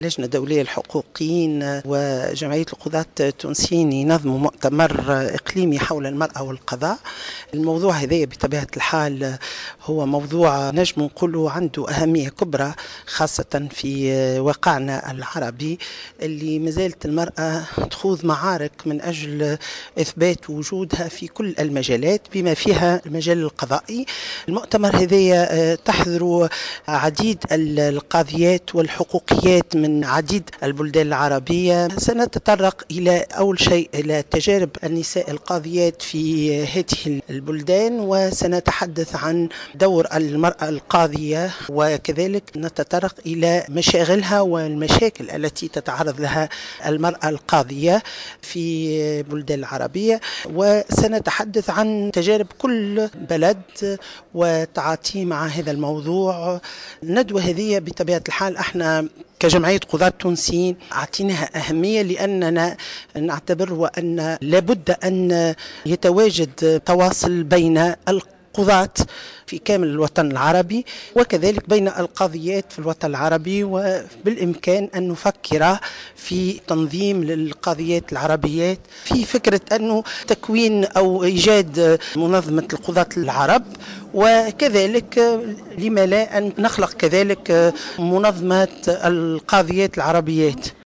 اللجنة الدولية للحقوقيين وجمعية القضاة التونسيين ينظموا مؤتمر إقليمي حول المرأة والقضاء. الموضوع هذا بطبيعة الحال هو موضوع نجم نقوله عنده أهمية كبرى، خاصة في واقعنا العربي اللي مازالت المرأة تخوض معارك من أجل إثبات وجودها في كل المجالات بما فيها المجال القضائي. المؤتمر هذا تحضر عديد القاضيات والحقوقيات من عديد البلدان العربية. سنتطرق إلى أول شيء إلى تجارب النساء القاضيات في هذه البلدان، وسنتحدث عن دور المرأة القاضية، وكذلك نتطرق إلى مشاغلها والمشاكل التي تتعرض لها المرأة القاضية في البلدان العربية، وسنتحدث عن تجارب كل بلد وتعاطيه مع هذا الموضوع. الندوة هذه بطبيعة الحال احنا كجمعية قضاة تونسيين أعطيناها أهمية، لأننا نعتبر وأن لابد أن يتواجد تواصل بين القضاة في كامل الوطن العربي، وكذلك بين القاضيات في الوطن العربي، وبالإمكان أن نفكر في تنظيم للقاضيات العربيات، في فكرة أنه تكوين أو إيجاد منظمة القضاة العرب، وكذلك لما لا أن نخلق كذلك منظمة القاضيات العربيات.